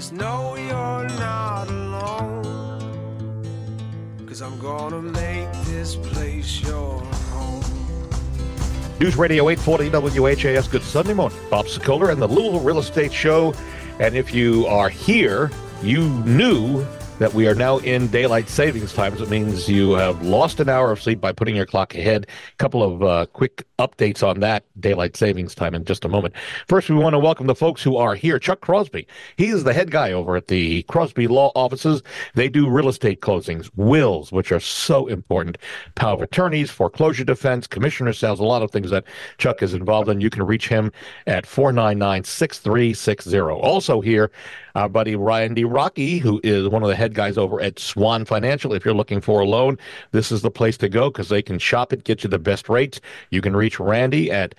Just know you're not alone, 'cause I'm gonna make this place your home. News Radio 840 WHAS. Good Sunday morning. Bob Sokoler and the Louisville Real Estate Show. And if you are here, you knew that we are now in daylight savings times. It means you have lost an hour of sleep by putting your clock ahead. A couple of quick updates on that daylight savings time in just a moment. First, we want to welcome the folks who are here. Chuck Crosby. He is the head guy over at the Crosby Law Offices. They do real estate closings, wills, which are so important, power of attorneys, foreclosure defense, commissioner sales, a lot of things that Chuck is involved in. You can reach him at 499-6360. Also here, our buddy Randy Rocky, who is one of the head guys over at Swan Financial. If you're looking for a loan, this is the place to go because they can shop it, get you the best rates. You can reach Randy at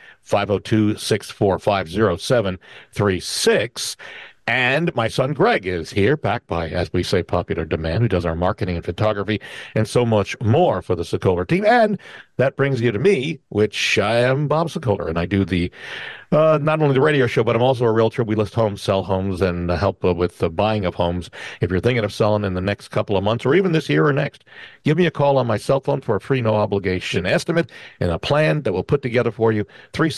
502-645-0736. And my son Greg is here, backed by, as we say, popular demand, who does our marketing and photography and so much more for the Sokoler team. And that brings you to me, which I am Bob Sokoler, and I do the not only the radio show, but I'm also a realtor. We list homes, sell homes, and help with the buying of homes. If you're thinking of selling in the next couple of months or even this year or next, give me a call on my cell phone for a free, no obligation estimate and a plan that we'll put together for you.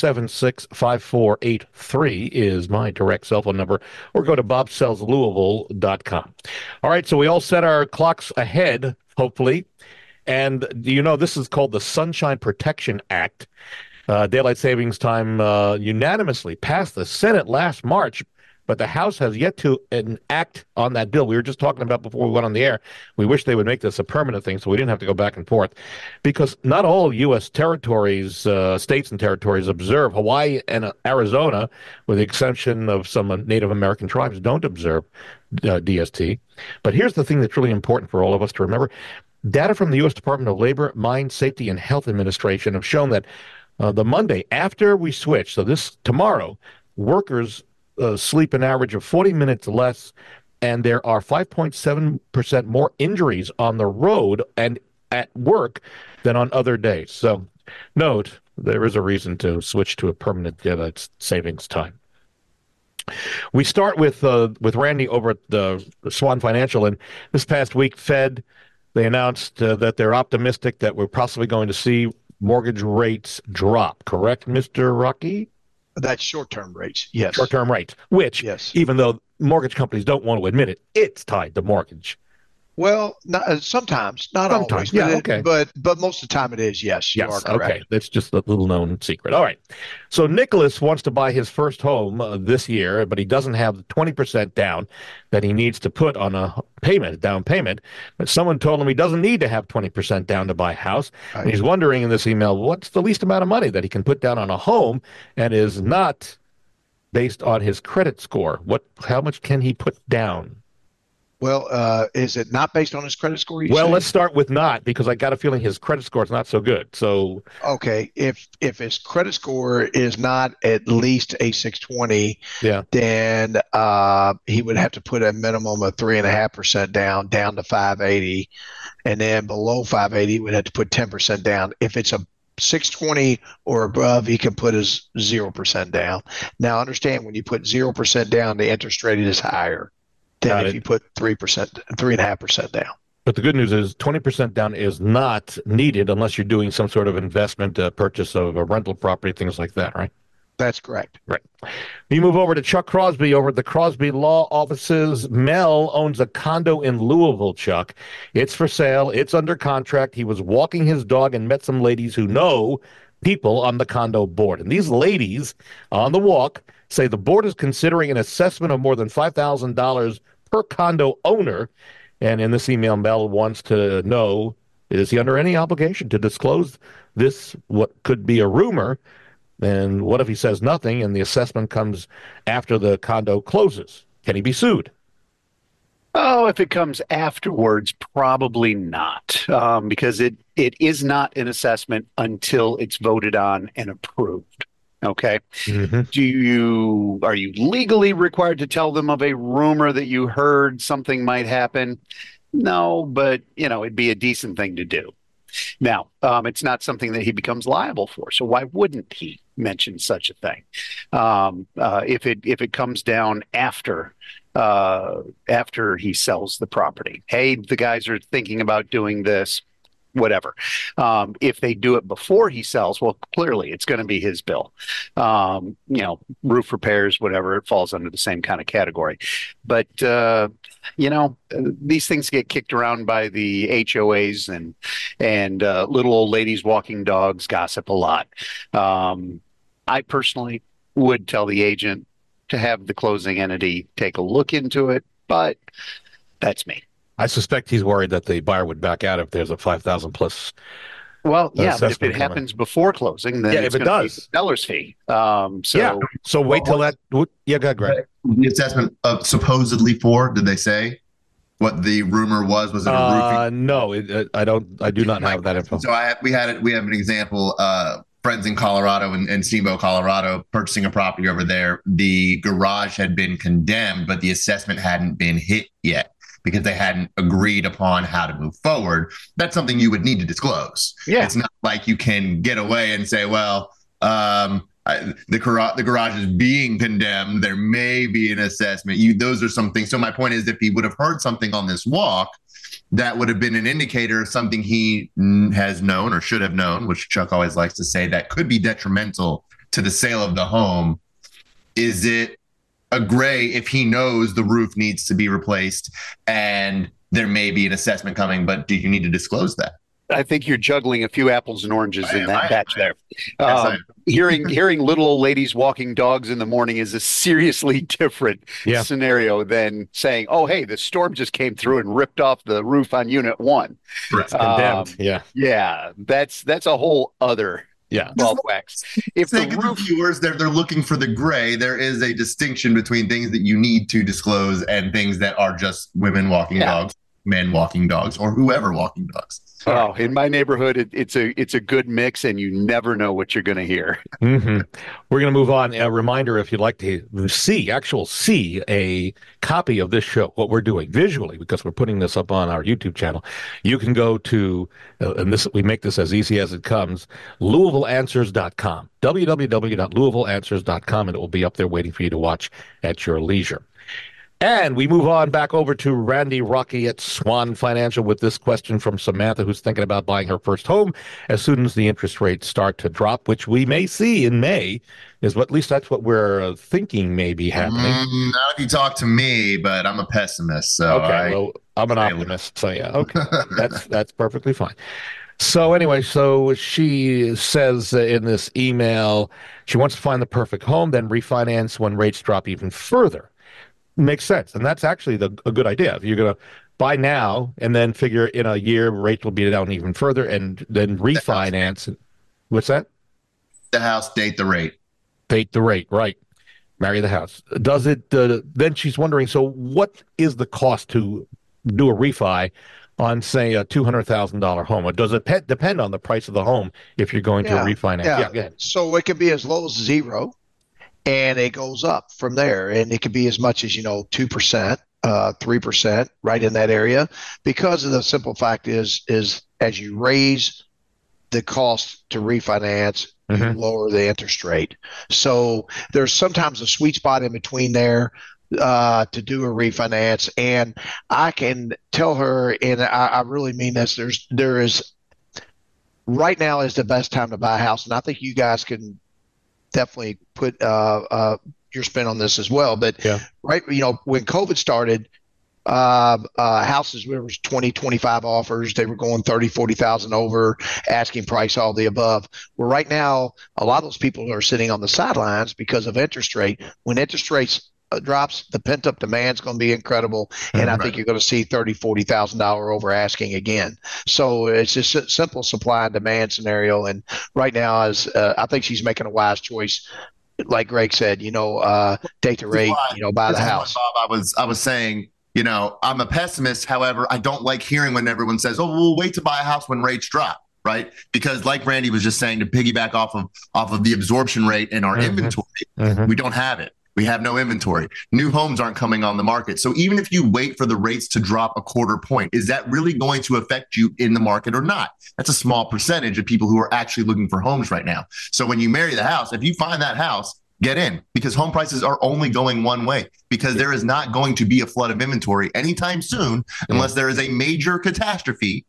376-5483 is my direct cell phone number, or go to bobsellslouisville.com. All right, so we all set our clocks ahead, hopefully. And you know, this is called the Sunshine Protection Act. Daylight savings time unanimously passed the Senate last March, but the House has yet to enact on that bill. We were just talking about before we went on the air. We wish they would make this a permanent thing so we didn't have to go back and forth, because not all U.S. territories, states and territories observe. Hawaii and Arizona, with the exception of some Native American tribes, don't observe DST. But here's the thing that's really important for all of us to remember. Data from the U.S. Department of Labor, Mine Safety, and Health Administration have shown that the Monday after we switch, so this tomorrow, workers sleep an average of 40 minutes less, and there are 5.7% more injuries on the road and at work than on other days. So note, there is a reason to switch to a permanent daylight savings time. We start with Randy over at the Swan Financial, and this past week, they announced that they're optimistic that we're possibly going to see mortgage rates drop, correct, Mr. Rocky? That's short-term rates, yes. Short-term rates, which, yes, even though mortgage companies don't want to admit it, it's tied to mortgage. Well, sometimes, not always. Yeah, okay. But most of the time it is, yes, you are correct. Okay, that's just a little known secret. All right. So Nicholas wants to buy his first home this year, but he doesn't have the 20% down that he needs to put on a down payment. But someone told him he doesn't need to have 20% down to buy a house. Right. And he's wondering in this email, what's the least amount of money that he can put down on a home and is not based on his credit score? How much can he put down? Well, is it not based on his credit score? Let's start with not, because I got a feeling his credit score is not so good. So, okay, if his credit score is not at least a 620, then he would have to put a minimum of 3.5% down to 580, and then below 580, he would have to put 10% down. If it's a 620 or above, he can put his 0% down. Now, understand, when you put 0% down, the interest rate is higher than if you put 3.5% down. But the good news is 20% down is not needed unless you're doing some sort of investment, purchase of a rental property, things like that, right? That's correct. Right. You move over to Chuck Crosby over at the Crosby Law Offices. Mel owns a condo in Louisville, Chuck. It's for sale. It's under contract. He was walking his dog and met some ladies who know people on the condo board. And these ladies on the walk say the board is considering an assessment of more than $5,000 per condo owner. And in this email, Mel wants to know, is he under any obligation to disclose this, what could be a rumor? And what if he says nothing and the assessment comes after the condo closes? Can he be sued? Oh, if it comes afterwards, probably not, because it is not an assessment until it's voted on and approved. Okay. Mm-hmm. Are you legally required to tell them of a rumor that you heard something might happen? No, but it'd be a decent thing to do. Now, it's not something that he becomes liable for. So why wouldn't he mention such a thing? If it comes down after after he sells the property. Hey, the guys are thinking about doing this, whatever. If they do it before he sells, well, clearly it's going to be his bill. Roof repairs, whatever, it falls under the same kind of category. But, these things get kicked around by the HOAs and little old ladies walking dogs gossip a lot. I personally would tell the agent to have the closing entity take a look into it, but that's me. I suspect he's worried that the buyer would back out if there's a 5,000 plus. Well, yeah, but if it happens before closing, then if it does, be the seller's fee. So wait till that. Yeah, go ahead, Greg. The assessment supposedly for, did they say what the rumor was? Was it a roofing? No, I do not have that info. So we have an example. Friends in Colorado and Steamboat, Colorado, purchasing a property over there. The garage had been condemned, but the assessment hadn't been hit yet, because they hadn't agreed upon how to move forward. That's something you would need to disclose. Yeah. It's not like you can get away and say, well, the garage is being condemned. There may be an assessment. Those are some things. So my point is, if he would have heard something on this walk, that would have been an indicator of something he has known or should have known, which Chuck always likes to say, that could be detrimental to the sale of the home. Is it a gray if he knows the roof needs to be replaced and there may be an assessment coming, but do you need to disclose that? I think you're juggling a few apples and oranges in that batch there. Yes, Hearing little old ladies walking dogs in the morning is a seriously different scenario than saying, "Oh, hey, the storm just came through and ripped off the roof on Unit 1." Condemned. Yeah, that's a whole other. Well, wax. If the viewers, they're looking for the gray. There is a distinction between things that you need to disclose and things that are just women walking dogs, men walking dogs, or whoever walking dogs. Oh, in my neighborhood, it's a good mix, and you never know what you're going to hear. Mm-hmm. We're going to move on. A reminder, if you'd like to see a copy of this show, what we're doing visually, because we're putting this up on our YouTube channel, you can go to, we make this as easy as it comes, LouisvilleAnswers.com, www.LouisvilleAnswers.com, and it will be up there waiting for you to watch at your leisure. And we move on back over to Randy Rocky at Swan Financial with this question from Samantha, who's thinking about buying her first home as soon as the interest rates start to drop, which we may see in May, at least that's what we're thinking may be happening. Not if you talk to me, but I'm a pessimist. So well, I'm an optimist. So yeah, okay, that's perfectly fine. So anyway, she says in this email, she wants to find the perfect home, then refinance when rates drop even further. Makes sense. And that's actually a good idea. If you're going to buy now and then figure in a year rates will be down even further and then refinance. What's that? The house, date the rate. Date the rate, right. Marry the house. Does it, then she's wondering, so what is the cost to do a refi on, say, a $200,000 home? Or does it depend on the price of the home if you're going to refinance? Yeah, go ahead. So it could be as low as 0. And it goes up from there, and it could be as much as 2%, 3%, right in that area. Because of the simple fact is as you raise the cost to refinance, you lower the interest rate. So there's sometimes a sweet spot in between there to do a refinance. And I can tell her, and I really mean this, there is right now is the best time to buy a house, and I think you guys can definitely put your spin on this as well. But right, when COVID started, houses, there was 20, 25 offers. They were going 30, 40,000 over, asking price, all the above. Well, right now, a lot of those people are sitting on the sidelines because of interest rate. When interest rates drops, the pent-up demand is going to be incredible, and I think you're going to see $30,000, $40,000 over asking again. So it's just a simple supply and demand scenario. And right now, I think she's making a wise choice. Like Greg said, date the rate, buy the house. Bob, I was saying, I'm a pessimist. However, I don't like hearing when everyone says, "Oh, we'll wait to buy a house when rates drop." Right? Because like Randy was just saying, to piggyback off of the absorption rate in our inventory, we don't have it. We have no inventory. New homes aren't coming on the market. So even if you wait for the rates to drop a quarter point, is that really going to affect you in the market or not? That's a small percentage of people who are actually looking for homes right now. So when you marry the house, if you find that house get in, because home prices are only going one way, because there is not going to be a flood of inventory anytime soon unless there is a major catastrophe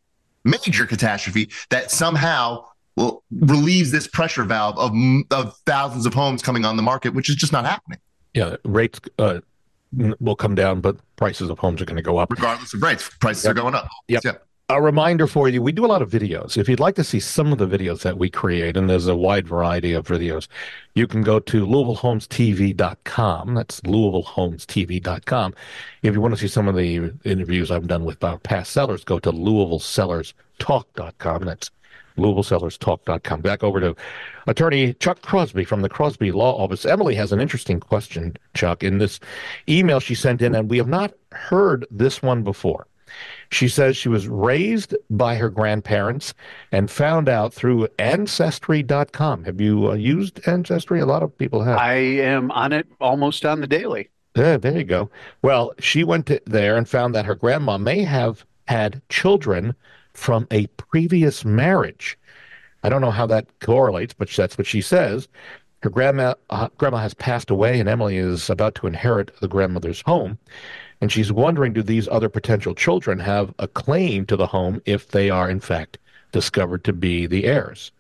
that somehow relieves this pressure valve of thousands of homes coming on the market, which is just not happening. Yeah, rates will come down, but prices of homes are going to go up. Regardless of rates, prices are going up. Yep. A reminder for you, we do a lot of videos. If you'd like to see some of the videos that we create, and there's a wide variety of videos, you can go to LouisvilleHomesTV.com. That's LouisvilleHomesTV.com. If you want to see some of the interviews I've done with our past sellers, go to LouisvilleSellersTalk.com. That's LouisvilleSellersTalk.com. Back over to Attorney Chuck Crosby from the Crosby Law Office. Emily has an interesting question, Chuck, in this email she sent in, and we have not heard this one before. She says she was raised by her grandparents and found out through Ancestry.com. Have you used Ancestry? A lot of people have. I am on it almost on the daily. There you go. Well, she went there and found that her grandma may have had children from a previous marriage. I don't know how that correlates, but that's what she says. Her grandma has passed away, and Emily is about to inherit the grandmother's home. And she's wondering, do these other potential children have a claim to the home if they are, in fact, discovered to be the heirs?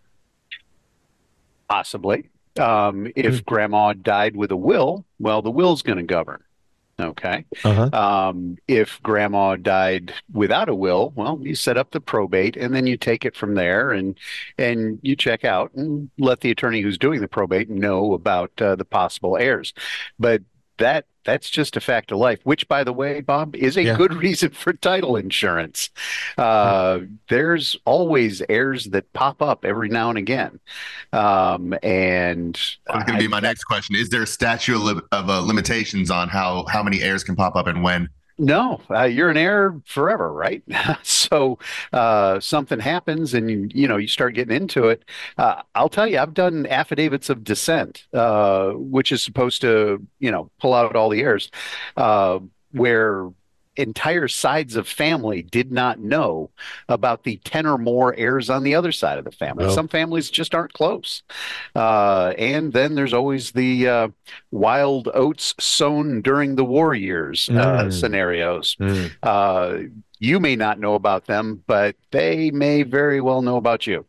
Possibly. If grandma died with a will, well, the will's going to govern. Okay. If grandma died without a will, well, you set up the probate, and then you take it from there, and you check out and let the attorney who's doing the probate know about the possible heirs. But that's just a fact of life, which, by the way, Bob, is a good reason for title insurance. There's always heirs that pop up every now and again. And that's going to be my next question. Is there a statute of limitations on how many heirs can pop up and when? No, you're an heir forever, right? So something happens and you start getting into it. I'll tell you, I've done affidavits of descent, which is supposed to, pull out all the heirs, where entire sides of family did not know about the 10 or more heirs on the other side of the family. No. Some families just aren't close. And then there's always the wild oats sown during the war years scenarios. You may not know about them, but they may very well know about you.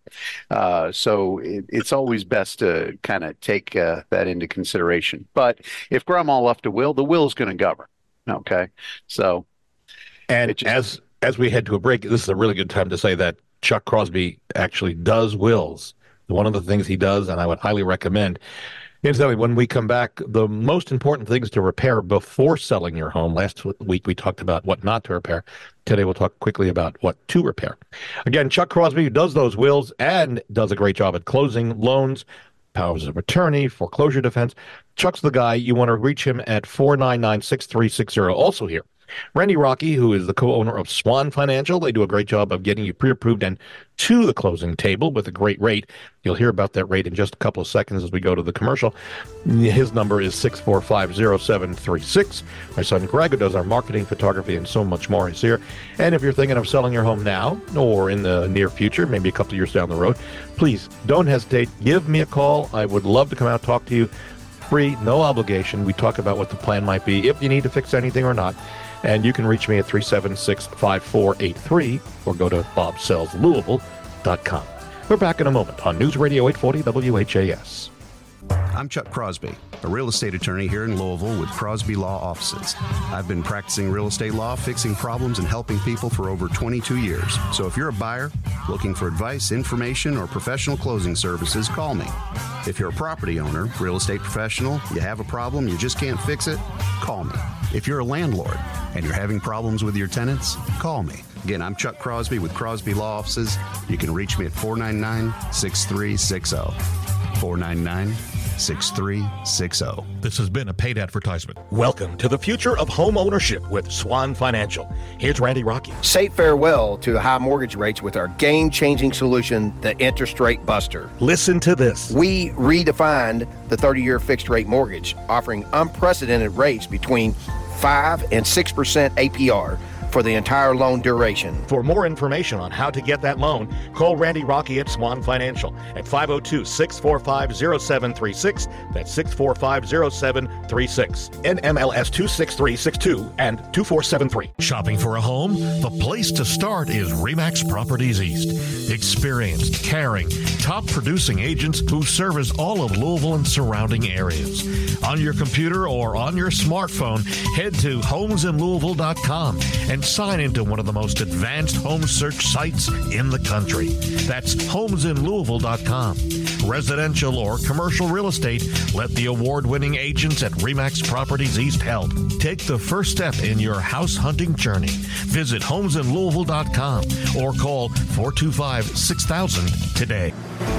So it's always best to kind of take that into consideration. But if grandma left a will, the will is going to govern. Okay. So. And as we head to a break, this is a really good time to say that Chuck Crosby actually does wills. One of the things he does, and I would highly recommend, incidentally, when we come back, the most important things to repair before selling your home. Last week we talked about what not to repair. Today we'll talk quickly about what to repair. Again, Chuck Crosby does those wills and does a great job at closing loans, powers of attorney, foreclosure defense. Chuck's the guy. You want to reach him at 499-6360. Also here, Randy Rocky, who is the co-owner of Swan Financial. They do a great job of getting you pre-approved and to the closing table with a great rate. You'll hear about that rate in just a couple of seconds as we go to the commercial. His number is 645-0736. My son Greg, who does our marketing, photography, and so much more, is here. And if you're thinking of selling your home now or in the near future, maybe a couple of years down the road, please don't hesitate. Give me a call. I would love to come out and talk to you. Free, no obligation. We talk about what the plan might be, if you need to fix anything or not. And you can reach me at 376-5483 or go to bobsellslouisville.com. We're back in a moment on News Radio 840 WHAS. I'm Chuck Crosby, a real estate attorney here in Louisville with Crosby Law Offices. I've been practicing real estate law, fixing problems, and helping people for over 22 years. So if you're a buyer looking for advice, information, or professional closing services, call me. If you're a property owner, real estate professional, you have a problem, you just can't fix it, call me. If you're a landlord and you're having problems with your tenants, call me. Again, I'm Chuck Crosby with Crosby Law Offices. You can reach me at 499-6360. 499-6360. This has been a paid advertisement. Welcome to the future of home ownership with Swan Financial. Here's Randy Rocky. Say farewell to the high mortgage rates with our game-changing solution, the Interest Rate Buster. Listen to this. We redefined the 30-year fixed-rate mortgage, offering unprecedented rates between 5 and 6% APR for the entire loan duration. For more information on how to get that loan, call Randy Rocky at Swan Financial at 502-645-0736. That's 645-0736. NMLS 26362 and 2473. Shopping for a home? The place to start is RE/MAX Properties East. Experienced, caring, top producing agents who service all of Louisville and surrounding areas. On your computer or on your smartphone, head to homesinlouisville.com and sign into one of the most advanced home search sites in the country. That's homesinlouisville.com. Residential or commercial real estate, let the award-winning agents at RE/MAX Properties East help. Take the first step in your house hunting journey. Visit homesinlouisville.com or call 425-6000 today.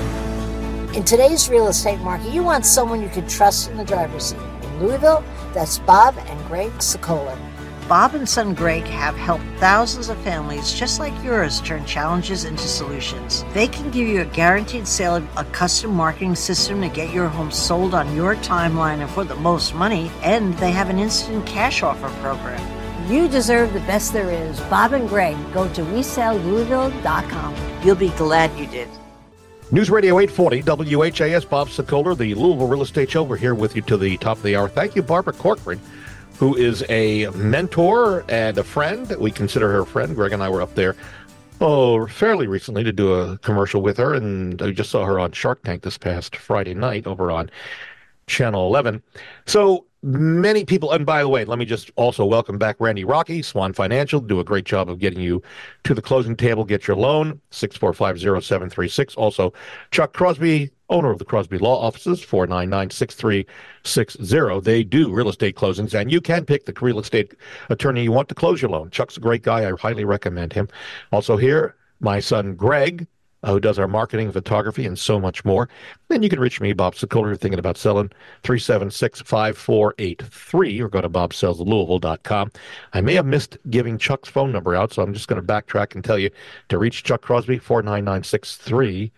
In today's real estate market, you want someone you can trust in the driver's seat. In Louisville, that's Bob and Greg Sokoler. Bob and son Greg have helped thousands of families just like yours turn challenges into solutions. They can give you a guaranteed sale of a custom marketing system to get your home sold on your timeline and for the most money, and they have an instant cash offer program. You deserve the best there is. Bob and Greg, go to WeSellLouisville.com. You'll be glad you did. News Radio 840, WHAS, Bob Sokoler, the Louisville Real Estate Show. We're here with you to the top of the hour. Thank you, Barbara Corcoran, who is a mentor and a friend. We consider her a friend. Greg and I were up there, fairly recently to do a commercial with her, and I just saw her on Shark Tank this past Friday night over on Channel 11. So many people, and by the way, let me just also welcome back Randy Rocky, Swan Financial, do a great job of getting you to the closing table, get your loan, 645-0736. Also, Chuck Crosby, owner of the Crosby Law Offices, 499-6360. They do real estate closings, and you can pick the real estate attorney you want to close your loan. Chuck's a great guy. I highly recommend him. Also here, my son Greg, who does our marketing, photography, and so much more. Then you can reach me, Bob Sokoler, you're thinking about selling, 376-5483, or go to bobsellslouisville.com. I may have missed giving Chuck's phone number out, so I'm just going to backtrack and tell you to reach Chuck Crosby, 499-6360.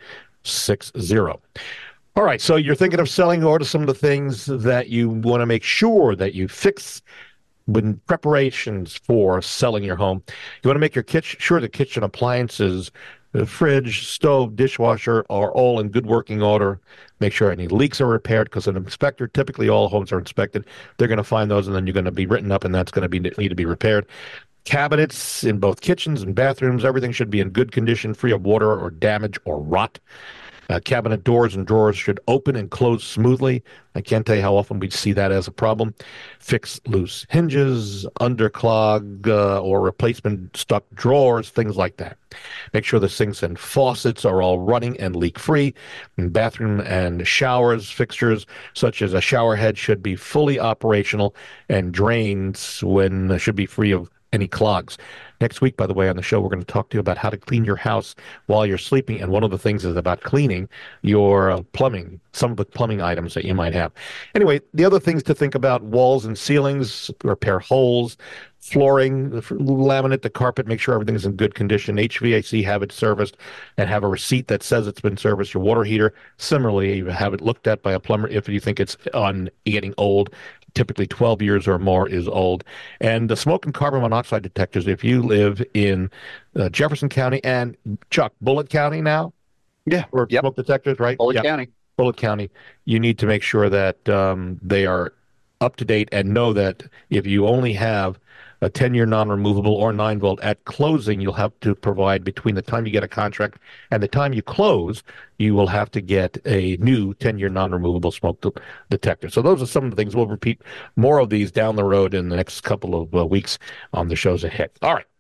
All right, so you're thinking of selling, or to some of the things that you want to make sure that you fix when preparations for selling your home. You want to make your sure the kitchen appliances, the fridge, stove, dishwasher are all in good working order. Make sure any leaks are repaired, because an inspector, typically all homes are inspected. They're going to find those, and then you're going to be written up, and that's going to need to be repaired. Cabinets in both kitchens and bathrooms, everything should be in good condition, free of water or damage or rot. Cabinet doors and drawers should open and close smoothly. I can't tell you how often we see that as a problem. Fix loose hinges, underclog or replacement stuck drawers, things like that. Make sure the sinks and faucets are all running and leak-free. And bathroom and showers, fixtures such as a shower head should be fully operational, and drains should be free of any clogs. Next week, by the way, on the show, we're going to talk to you about how to clean your house while you're sleeping. And one of the things is about cleaning your plumbing, some of the plumbing items that you might have. Anyway, the other things to think about: walls and ceilings, repair holes, flooring, laminate the carpet, make sure everything's in good condition. HVAC, have it serviced and have a receipt that says it's been serviced. Your water heater, similarly, have it looked at by a plumber if you think it's getting old. Typically 12 years or more is old. And the smoke and carbon monoxide detectors, if you live in Jefferson County and, Chuck, Bullitt County now? Yeah. Or yep. Smoke detectors, right? Bullitt County. Bullitt County. You need to make sure that they are up to date, and know that if you only have a 10-year non-removable or 9-volt at closing, you'll have to provide, between the time you get a contract and the time you close, you will have to get a new 10-year non-removable smoke detector. So those are some of the things. We'll repeat more of these down the road in the next couple of weeks on the shows ahead. All right.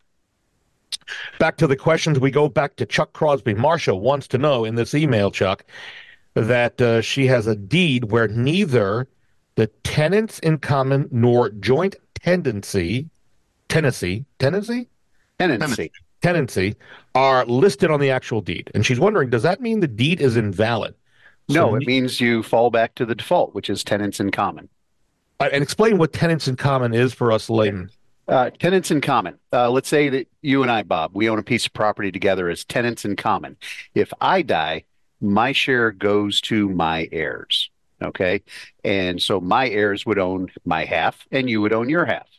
Back to the questions. We go back to Chuck Crosby. Marcia wants to know in this email, Chuck, that she has a deed where neither the tenants in common nor joint tenancy are listed on the actual deed. And she's wondering, does that mean the deed is invalid? No, it means you fall back to the default, which is tenants in common. And explain what tenants in common is for us laymen. Tenants in common. Let's say that you and I, Bob, we own a piece of property together as tenants in common. If I die, my share goes to my heirs. Okay. And so my heirs would own my half and you would own your half.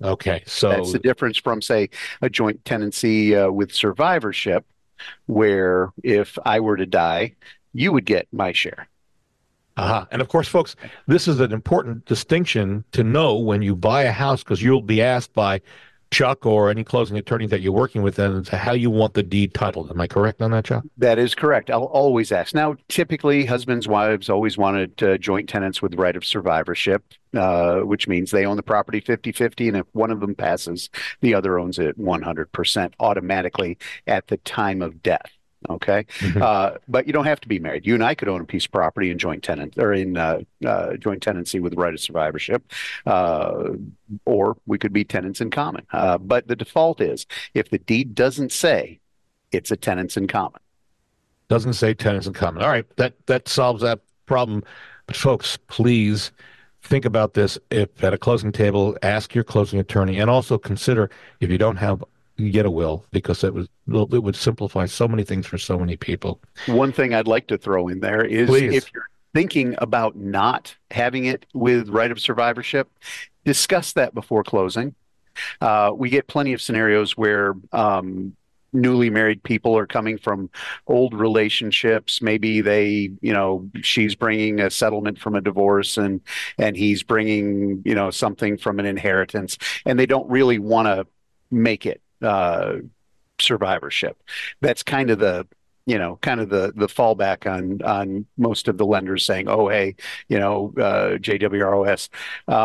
Okay, so that's the difference from, say, a joint tenancy with survivorship, where if I were to die, you would get my share. And of course, folks, this is an important distinction to know when you buy a house, because you'll be asked by Chuck or any closing attorney that you're working with as to how you want the deed titled. Am I correct on that, Chuck? That is correct. I'll always ask. Now, typically, husbands, wives always wanted joint tenants with right of survivorship, which means they own the property 50-50, and if one of them passes, the other owns it 100% automatically at the time of death. Okay. But you don't have to be married. You and I could own a piece of property in joint tenant or in joint tenancy with right of survivorship, or we could be tenants in common. But the default is if the deed doesn't say it's a tenants in common. Doesn't say tenants in common. All right. That solves that problem. But folks, please think about this. If at a closing table, ask your closing attorney, and also consider if you don't have, you get a will, because it would simplify so many things for so many people. One thing I'd like to throw in there is, if you're thinking about not having it with right of survivorship, discuss that before closing. We get plenty of scenarios where newly married people are coming from old relationships. Maybe she's bringing a settlement from a divorce and he's bringing, something from an inheritance, and they don't really want to make it survivorship. That's kind of the fallback on most of the lenders saying, oh, hey, JWROS.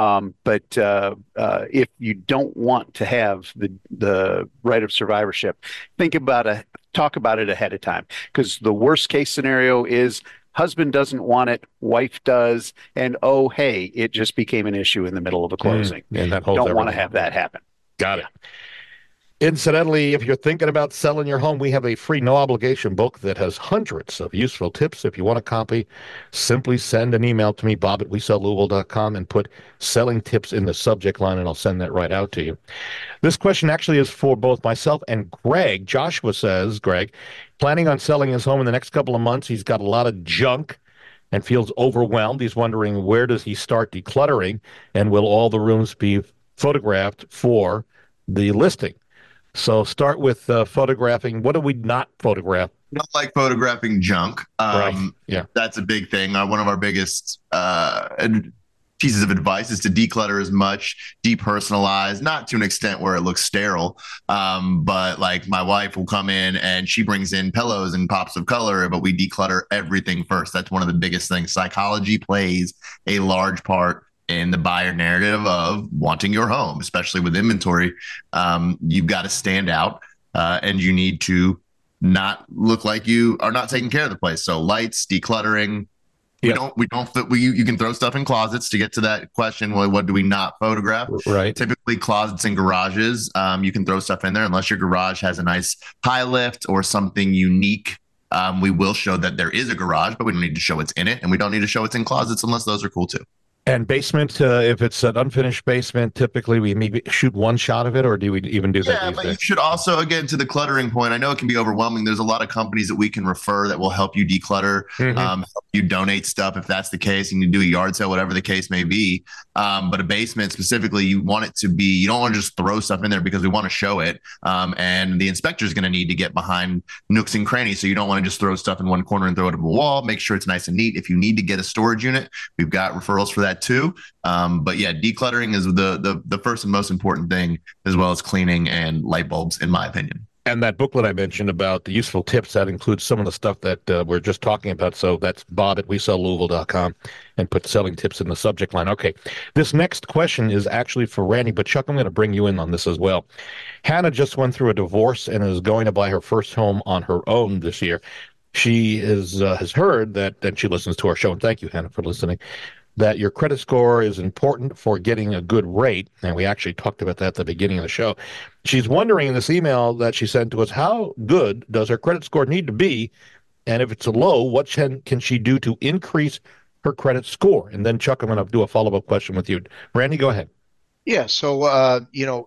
But if you don't want to have the right of survivorship, talk about it ahead of time, because the worst case scenario is husband doesn't want it, wife does, and oh, hey, it just became an issue in the middle of a closing. And that don't want to have that happen. Got it. Incidentally, if you're thinking about selling your home, we have a free no-obligation book that has hundreds of useful tips. If you want a copy, simply send an email to me, bob@WeSellLouisville.com, and put selling tips in the subject line, and I'll send that right out to you. This question actually is for both myself and Greg. Joshua says, Greg, planning on selling his home in the next couple of months. He's got a lot of junk and feels overwhelmed. He's wondering, where does he start decluttering, and will all the rooms be photographed for the listing? So start with photographing. What do we not photograph? We don't like photographing junk. Right. Yeah, that's a big thing. One of our biggest pieces of advice is to declutter as much, depersonalize, not to an extent where it looks sterile. But like my wife will come in and she brings in pillows and pops of color, but we declutter everything first. That's one of the biggest things. Psychology plays a large part in the buyer narrative of wanting your home, especially with inventory. You've got to stand out, and you need to not look like you are not taking care of the place. So lights, decluttering. You can throw stuff in closets to get to that question. Well, what do we not photograph? Right. Typically closets and garages. You can throw stuff in there unless your garage has a nice high lift or something unique. We will show that there is a garage, but we don't need to show it's in it, and we don't need to show it's in closets unless those are cool too. And basement, if it's an unfinished basement, typically we maybe shoot one shot of it, or do we even do that? Yeah, but you should also, again, to the cluttering point, I know it can be overwhelming. There's a lot of companies that we can refer that will help you declutter, help you donate stuff if that's the case. You can do a yard sale, whatever the case may be. But a basement specifically, you want it to be, you don't want to just throw stuff in there because we want to show it. And the inspector is going to need to get behind nooks and crannies. So you don't want to just throw stuff in one corner and throw it up a wall. Make sure it's nice and neat. If you need to get a storage unit, we've got referrals for that too. But yeah, decluttering is the first and most important thing, as well as cleaning and light bulbs, in my opinion. And that booklet I mentioned about the useful tips, that includes some of the stuff that we're just talking about. So that's bob@WeSellLouisville.com, and put selling tips in the subject line. Okay, this next question is actually for Randy, but Chuck, I'm going to bring you in on this as well. Hannah just went through a divorce and is going to buy her first home on her own this year. She has heard that, and she listens to our show, and thank you, Hannah, for listening, that your credit score is important for getting a good rate. And we actually talked about that at the beginning of the show. She's wondering in this email that she sent to us, how good does her credit score need to be? And if it's a low, what can she do to increase her credit score? And then, Chuck, I'm going to do a follow-up question with you. Randy, go ahead. Yeah, so,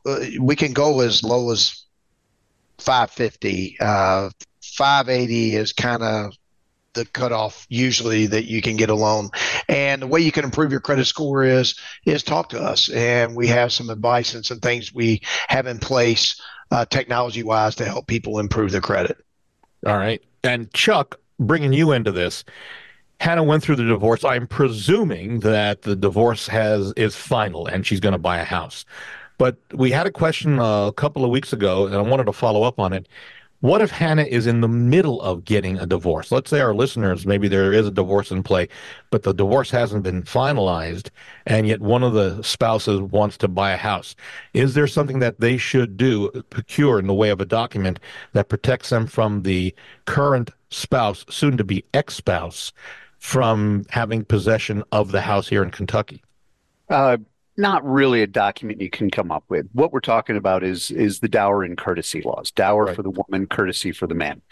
we can go as low as 550. 580 is kind of the cutoff usually that you can get a loan. And the way you can improve your credit score is talk to us, and we have some advice and some things we have in place technology wise to help people improve their credit. All right. And Chuck, bringing you into this, Hannah went through the divorce. I'm presuming that the divorce is final and she's going to buy a house. But we had a question a couple of weeks ago, and I wanted to follow up on it. What if Hannah is in the middle of getting a divorce? Let's say our listeners, maybe there is a divorce in play, but the divorce hasn't been finalized, and yet one of the spouses wants to buy a house. Is there something that they should procure in the way of a document that protects them from the current spouse, soon-to-be ex-spouse, from having possession of the house here in Kentucky? Not really a document you can come up with. What we're talking about is the dower and courtesy laws. Dower right. For the woman, courtesy for the man.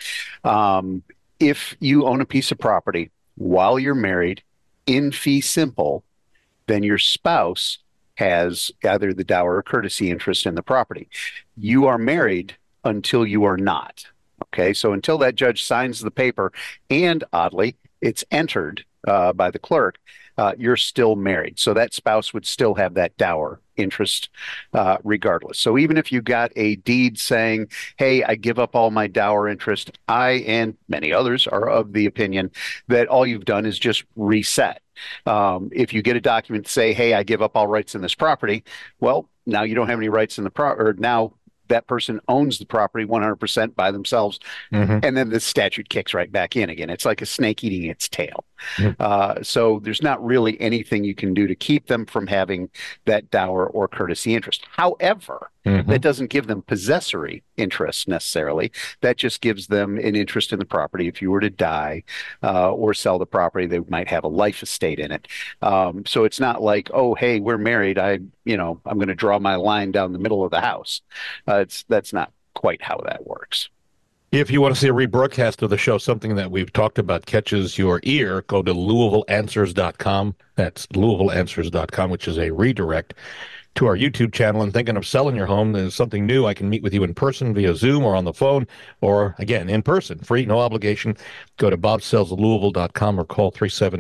If you own a piece of property while you're married in fee simple, then your spouse has either the dower or courtesy interest in the property. You are married until you are not. Okay, so until that judge signs the paper, and oddly, it's entered by the clerk, you're still married. So that spouse would still have that dower interest regardless. So even if you got a deed saying, hey, I give up all my dower interest, I and many others are of the opinion that all you've done is just reset. If you get a document to say, hey, I give up all rights in this property, well, now you don't have any rights in the or now that person owns the property 100% by themselves. Mm-hmm. And then the statute kicks right back in again. It's like a snake eating its tail. Mm-hmm. So there's not really anything you can do to keep them from having that dower or courtesy interest. However, mm-hmm. that doesn't give them possessory interest necessarily. That just gives them an interest in the property. If you were to die or sell the property, they might have a life estate in it. So it's not like, oh, hey, we're married. I'm going to draw my line down the middle of the house. That's not quite how that works. If you want to see a rebroadcast of the show, something that we've talked about catches your ear, go to LouisvilleAnswers.com. That's LouisvilleAnswers.com, which is a redirect to our YouTube channel. And thinking of selling your home, there's something new. I can meet with you in person via Zoom or on the phone, or again, in person, free, no obligation. Go to bobsellslouisville.com or call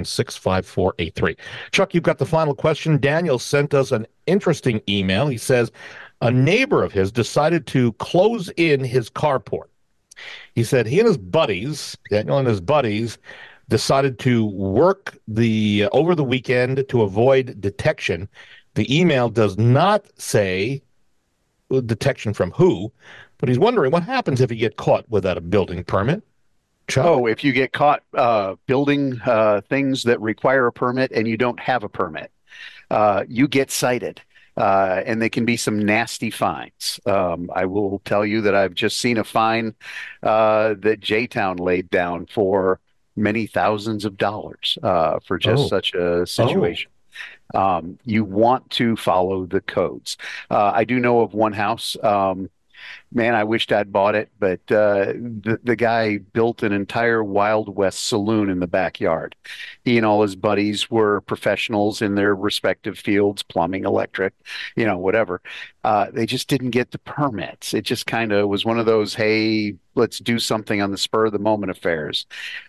376-5483. Chuck, you've got the final question. Daniel sent us an interesting email. He says a neighbor of his decided to close in his carport. He said he and his buddies, Daniel and his buddies, decided to work over the weekend to avoid detection. The email does not say detection from who, but he's wondering what happens if you get caught without a building permit. Chuck? Oh, if you get caught building things that require a permit and you don't have a permit, you get cited. And they can be some nasty fines. I will tell you that I've just seen a fine that J-Town laid down for many thousands of dollars for just such a situation. You want to follow the codes. I do know of one house. Man, I wished I'd bought it, but the guy built an entire Wild West saloon in the backyard. He and all his buddies were professionals in their respective fields, plumbing, electric, whatever. They just didn't get the permits. It just kind of was one of those, hey, let's do something on the spur of the moment affairs.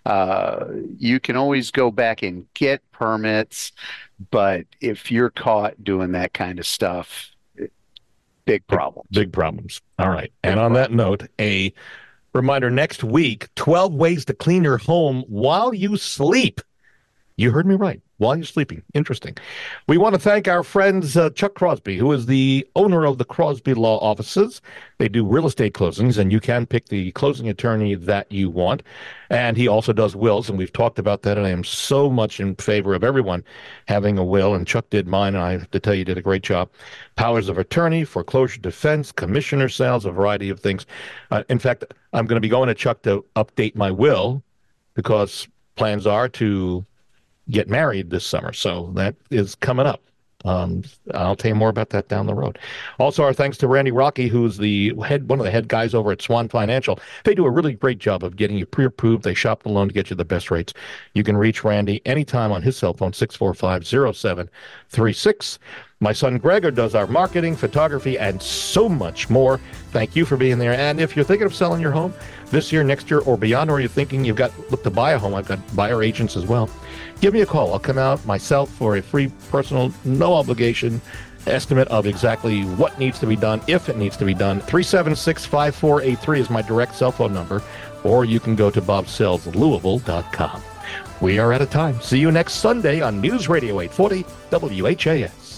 You can always go back and get permits, but if you're caught doing that kind of stuff, big problems. Big problems. All right. And on that note, a reminder next week, 12 ways to clean your home while you sleep. You heard me right. While you're sleeping. Interesting. We want to thank our friends Chuck Crosby, who is the owner of the Crosby Law Offices. They do real estate closings, and you can pick the closing attorney that you want. And he also does wills, and we've talked about that, and I am so much in favor of everyone having a will, and Chuck did mine, and I have to tell you, did a great job. Powers of attorney, foreclosure defense, commissioner sales, a variety of things. In fact, I'm going to be going to Chuck to update my will because plans are to get married this summer. So that is coming up. I'll tell you more about that down the road. Also, our thanks to Randy Rocky, who's one of the head guys over at Swan Financial. They do a really great job of getting you pre-approved. They shop the loan to get you the best rates. You can reach Randy anytime on his cell phone, 645-0736. My son Gregor does our marketing, photography, and so much more. Thank you for being there. And if you're thinking of selling your home this year, next year, or beyond, or you're thinking you've got look to buy a home, I've got buyer agents as well. Give me a call. I'll come out myself for a free, personal, no obligation estimate of exactly what needs to be done, if it needs to be done. 376-5483 is my direct cell phone number, or you can go to bobsellslouisville.com. We are out of time. See you next Sunday on News Radio 840 WHAS.